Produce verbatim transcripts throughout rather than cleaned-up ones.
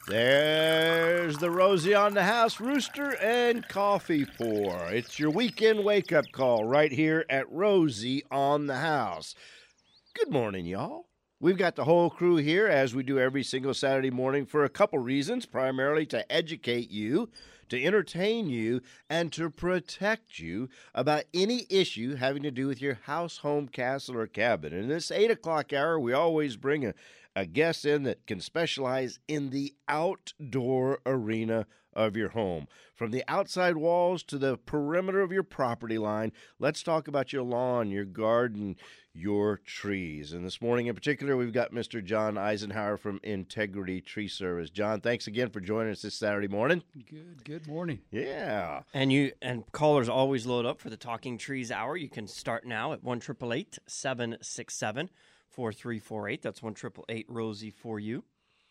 There's the Rosie on the House Rooster and Coffee Pour. It's your weekend wake-up call right here at Rosie on the House. Good morning, y'all. We've got the whole crew here, as we do every single Saturday morning, for a couple reasons, primarily to educate you, to entertain you, and to protect you about any issue having to do with your house, home, castle, or cabin. In this eight o'clock hour, we always bring a, a guest in that can specialize in the outdoor arena of your home. From the outside walls to the perimeter of your property line, let's talk about your lawn, your garden, your trees. And this morning in particular, we've got Mister John Eisenhower from Integrity Tree Service. John, thanks again for joining us this Saturday morning. Good, good morning. Yeah. And you and callers always load up for the Talking Trees Hour. You can start now at one eight eight eight, seven six seven, four three four eight. That's one eight eight eight, Rosie for you.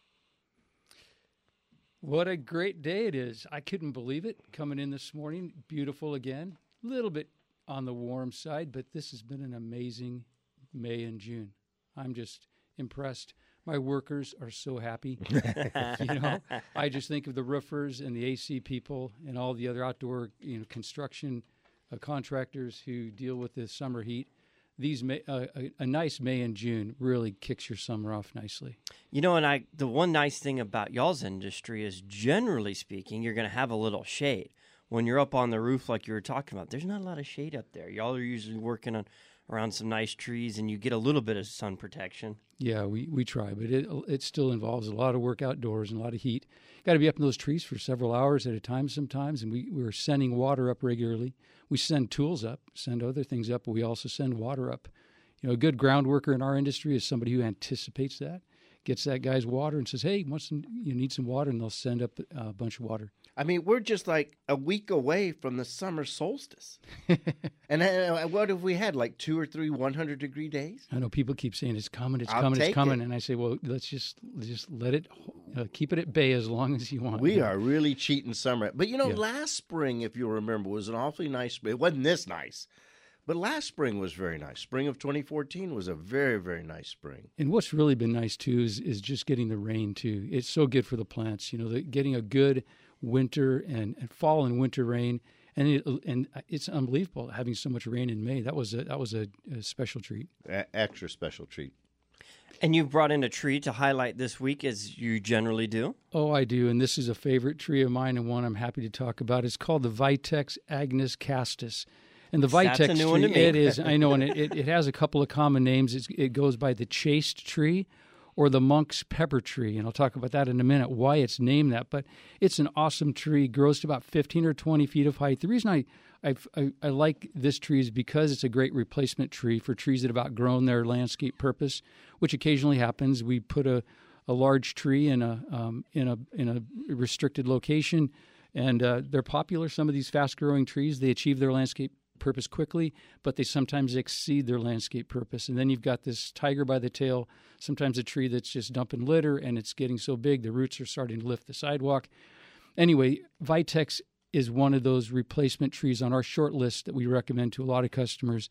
What a great day it is. I couldn't believe it coming in this morning. Beautiful again. A little bit on the warm side, but this has been an amazing May and June. I'm just impressed. My workers are so happy. You know, I just think of the roofers and the A C people and all the other outdoor, you know, construction uh, contractors who deal with the summer heat. These May, uh, a, a nice May and June really kicks your summer off nicely. You know, and I the one nice thing about y'all's industry is, generally speaking, you're going to have a little shade. When you're up on the roof like you were talking about, there's not a lot of shade up there. Y'all are usually working on around some nice trees, and you get a little bit of sun protection. Yeah, we, we try, but it it still involves a lot of work outdoors and a lot of heat. Got to be up in those trees for several hours at a time sometimes, and we, we're sending water up regularly. We send tools up, send other things up, but we also send water up. You know, a good ground worker in our industry is somebody who anticipates that, gets that guy's water and says, hey, wants some, you need some water, and they'll send up a bunch of water. I mean, we're just like a week away from the summer solstice. And uh, what have we had, like two or three hundred degree days? I know people keep saying it's coming, it's I'll coming, it's take coming. it. And I say, well, let's just just let it, uh, keep it at bay as long as you want. We Yeah. are really cheating summer. But, you know, Yeah. last spring, if you remember, was an awfully nice spring. It wasn't this nice. But last spring was very nice. Spring of twenty fourteen was a very, very nice spring. And what's really been nice, too, is, is just getting the rain, too. It's so good for the plants. You know, the, getting a good winter and, and fall and winter rain. And it, and it's unbelievable having so much rain in May. That was a, that was a, a special treat. A- extra special treat. And you've brought in a tree to highlight this week, as you generally do. Oh, I do. And this is a favorite tree of mine and one I'm happy to talk about. It's called the Vitex Agnus Castus. And the That's Vitex a new tree, one to me. it is, I know, and it, it, it has a couple of common names. It's, it goes by the chaste tree or the monk's pepper tree, and I'll talk about that in a minute, why it's named that. But it's an awesome tree, grows to about fifteen or twenty feet of height. The reason I, I, I, I like this tree is because it's a great replacement tree for trees that have outgrown their landscape purpose, which occasionally happens. We put a, a large tree in a, um, in a, in a restricted location, and uh, they're popular. Some of these fast-growing trees, they achieve their landscape purpose quickly, but they sometimes exceed their landscape purpose. And then you've got this tiger by the tail, sometimes a tree that's just dumping litter, and it's getting so big the roots are starting to lift the sidewalk. Anyway, Vitex is one of those replacement trees on our short list that we recommend to a lot of customers.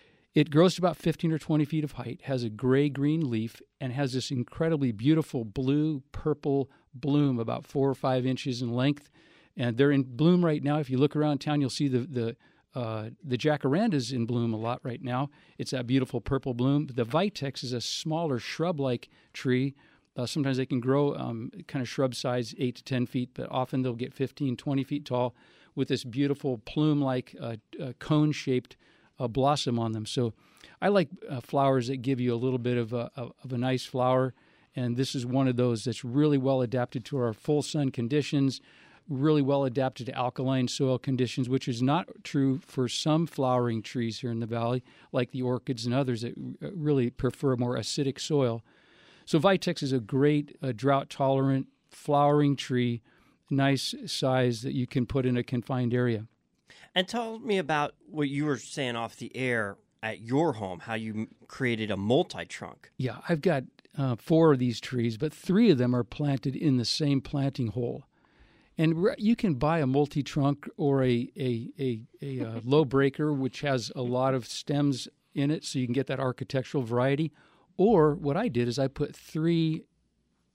It grows to about fifteen or twenty feet of height, has a gray-green leaf, and has this incredibly beautiful blue-purple bloom about four or five inches in length. And they're in bloom right now. If you look around town, you'll see the the Uh, the jacaranda's in bloom a lot right now. It's that beautiful purple bloom. The Vitex is a smaller shrub-like tree. Uh, sometimes they can grow um, kind of shrub size, eight to ten feet, but often they'll get fifteen, twenty feet tall with this beautiful plume-like uh, uh, cone-shaped uh, blossom on them. So I like uh, flowers that give you a little bit of a, of a nice flower, and this is one of those that's really well adapted to our full sun conditions, really well adapted to alkaline soil conditions, which is not true for some flowering trees here in the valley, like the orchids and others that really prefer more acidic soil. So Vitex is a great uh, drought-tolerant flowering tree, nice size that you can put in a confined area. And tell me about what you were saying off the air at your home, how you m- created a multi-trunk. Yeah, I've got uh, four of these trees, but three of them are planted in the same planting hole. And re- you can buy a multi-trunk or a a a, a uh, low breaker, which has a lot of stems in it, so you can get that architectural variety. Or what I did is I put three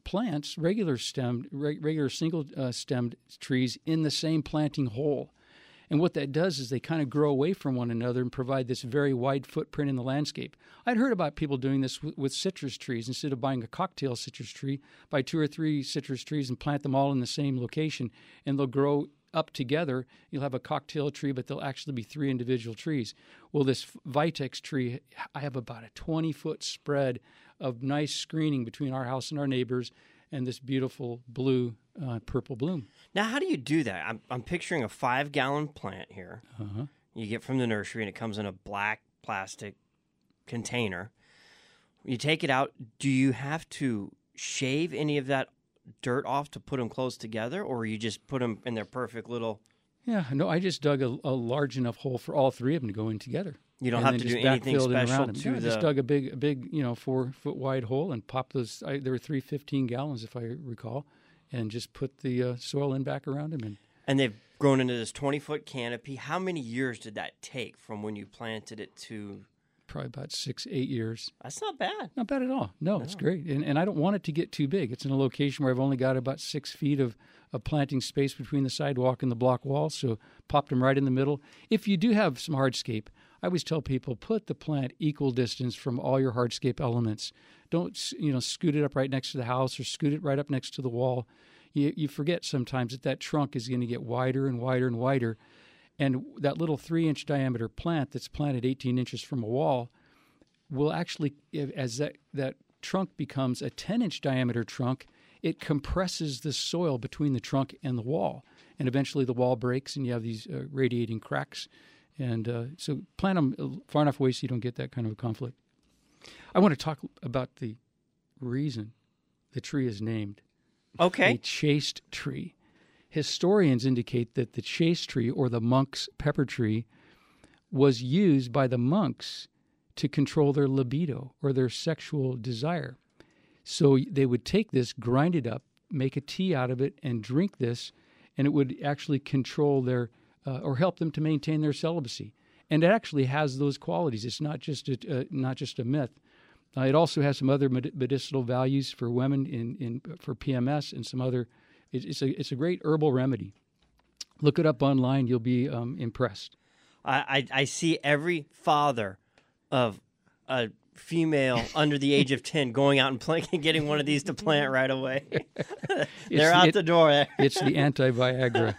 plants, regular stemmed, re- regular single uh, stemmed trees in the same planting hole. And what that does is they kind of grow away from one another and provide this very wide footprint in the landscape. I'd heard about people doing this w- with citrus trees. Instead of buying a cocktail citrus tree, buy two or three citrus trees and plant them all in the same location, and they'll grow up together. You'll have a cocktail tree, but they'll actually be three individual trees. Well, this Vitex tree, I have about a twenty-foot spread of nice screening between our house and our neighbors, and this beautiful blue uh, purple bloom. Now, how do you do that? I'm, I'm picturing a five-gallon plant here. Uh-huh. You get from the nursery, and it comes in a black plastic container. You take it out. Do you have to shave any of that dirt off to put them close together, or you just put them in their perfect little... Yeah, no, I just dug a, a large enough hole for all three of them to go in together. You don't and have to do just anything backfilled in special around them. to Yeah, I the... just dug a big, a big, you know, four foot wide hole and popped those. I, there were three fifteen gallons, if I recall, and just put the uh, soil in back around them. And And they've grown into this twenty-foot canopy. How many years did that take from when you planted it to... probably about six, eight years. That's not bad. Not bad at all. No, no. It's great. And, and I don't want it to get too big. It's in a location where I've only got about six feet of, of planting space between the sidewalk and the block wall, so popped them right in the middle. If you do have some hardscape, I always tell people, put the plant equal distance from all your hardscape elements. Don't, you know, scoot it up right next to the house or scoot it right up next to the wall. You, you forget sometimes that that trunk is going to get wider and wider and wider. And that little three-inch diameter plant that's planted eighteen inches from a wall will actually, as that, that trunk becomes a ten-inch diameter trunk, it compresses the soil between the trunk and the wall. And eventually the wall breaks and you have these uh, radiating cracks. And uh, so plant them far enough away so you don't get that kind of a conflict. I want to talk about the reason the tree is named. Okay. A chaste tree. Historians indicate that the chaste tree, or the monk's pepper tree, was used by the monks to control their libido or their sexual desire. So they would take this, grind it up, make a tea out of it, and drink this, and it would actually control their uh, or help them to maintain their celibacy. And it actually has those qualities. It's not just a, uh, not just a myth. Uh, it also has some other med- medicinal values for women in, in for P M S and some other. It, it's a it's a great herbal remedy. Look it up online. You'll be um, impressed. I, I I see every father of a female under the age of ten going out and playing and getting one of these to plant right away. They're out it, the door there. It's the anti-Viagra.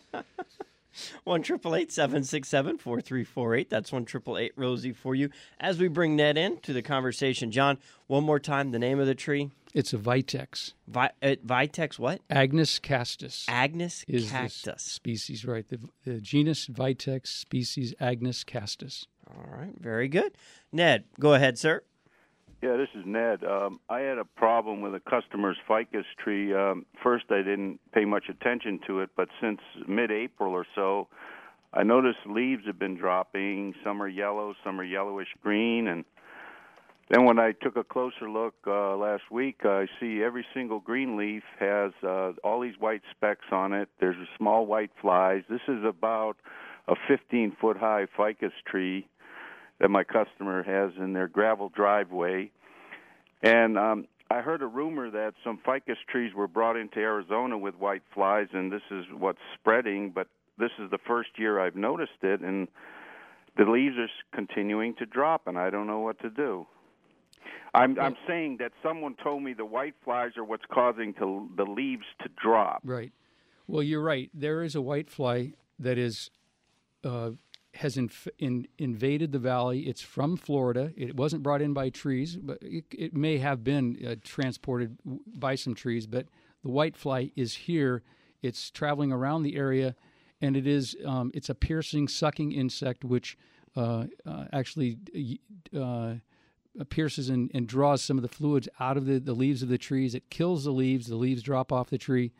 One triple eight seven six seven four three four eight. That's one triple eight Rosie for you. As we bring Ned in to the conversation, John, one more time, the name of the tree. It's a Vitex. Vi- uh, Vitex what? Agnus castus. Agnus is cactus. the species, right? The, the genus Vitex, species Agnus castus. All right, very good. Ned, go ahead, sir. Yeah, this is Ned. Um, I had a problem with a customer's ficus tree. Um, first, I didn't pay much attention to it, but since mid-April or so, I noticed leaves have been dropping. Some are yellow, some are yellowish-green, and then when I took a closer look uh, last week, I see every single green leaf has uh, all these white specks on it. There's small white flies. This is about a fifteen-foot-high ficus tree that my customer has in their gravel driveway. And um, I heard a rumor that some ficus trees were brought into Arizona with white flies, and this is what's spreading, but this is the first year I've noticed it, and the leaves are continuing to drop, and I don't know what to do. I'm, I'm saying that someone told me the white flies are what's causing to, the leaves to drop. Right. Well, you're right. There is a white fly that is uh, has inf- in, invaded the valley. It's from Florida. It wasn't brought in by trees, but it, it may have been uh, transported by some trees. But the white fly is here. It's traveling around the area, and it is um, it's a piercing, sucking insect which uh, uh, actually uh, pierces and, and draws some of the fluids out of the, the leaves of the trees. It kills the leaves. The leaves drop off the tree.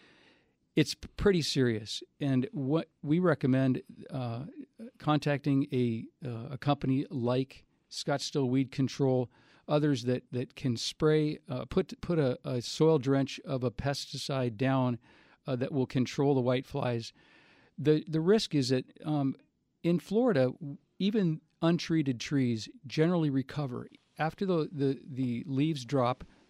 It's pretty serious, and what we recommend uh, contacting a uh, a company like Scottsdale Weed Control, others that, that can spray, uh, put put a, a soil drench of a pesticide down uh, that will control the white flies. The the risk is that um, in Florida, even untreated trees generally recover after the, the, the leaves drop.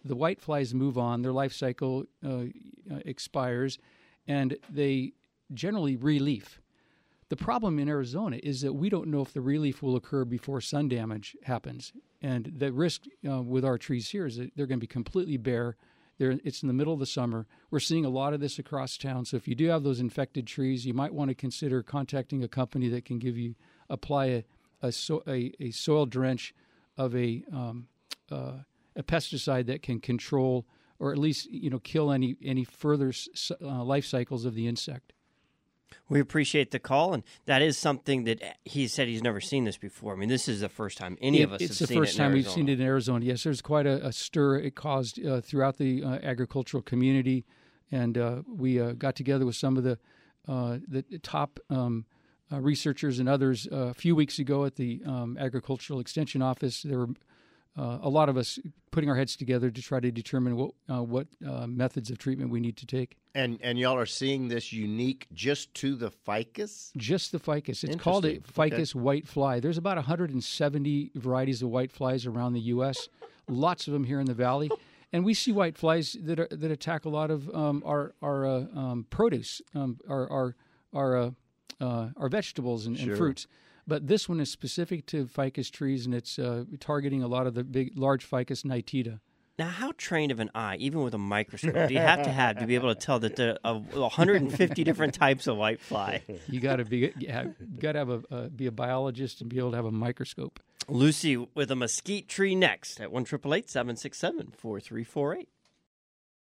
the whiteflies move on, their life cycle uh, uh, expires, and they generally re-leaf. The problem in Arizona is that we don't know if the relief will occur before sun damage happens. And the risk uh, with our trees here is that they're going to be completely bare. They're, it's in the middle of the summer. We're seeing a lot of this across town. So if you do have those infected trees, you might want to consider contacting a company that can give you, apply a, a, so, a, a soil drench of a, um, uh, a pesticide that can control or at least, you know, kill any, any further uh, life cycles of the insect. We appreciate the call, and that is something that he said he's never seen this before. I mean, this is the first time any it, of us it's have the seen it first in time Arizona. we've seen it in Arizona. Yes, there's quite a, a stir it caused uh, throughout the uh, agricultural community, and uh, we uh, got together with some of the uh, the top um, uh, researchers and others uh, a few weeks ago at the um, Agricultural Extension Office. There were uh, a lot of us putting our heads together to try to determine what uh, what uh, methods of treatment we need to take. And and y'all are seeing this unique just to the ficus? Just the ficus. It's called a ficus Okay. white fly. There's about one hundred seventy varieties of white flies around the U S, lots of them here in the valley. And we see white flies that are, that attack a lot of um, our our uh, um, produce, um, our our our, uh, uh, our vegetables and, Sure. and fruits. But this one is specific to ficus trees, and it's uh, targeting a lot of the big, large ficus nitida. Now, how trained of an eye, even with a microscope, do you have to have to be able to tell that there are one hundred fifty different types of whitefly? You got to be got to have a uh, be a biologist and be able to have a microscope. Lucy with a mesquite tree next at one eight eight eight, seven six seven, four three four eight.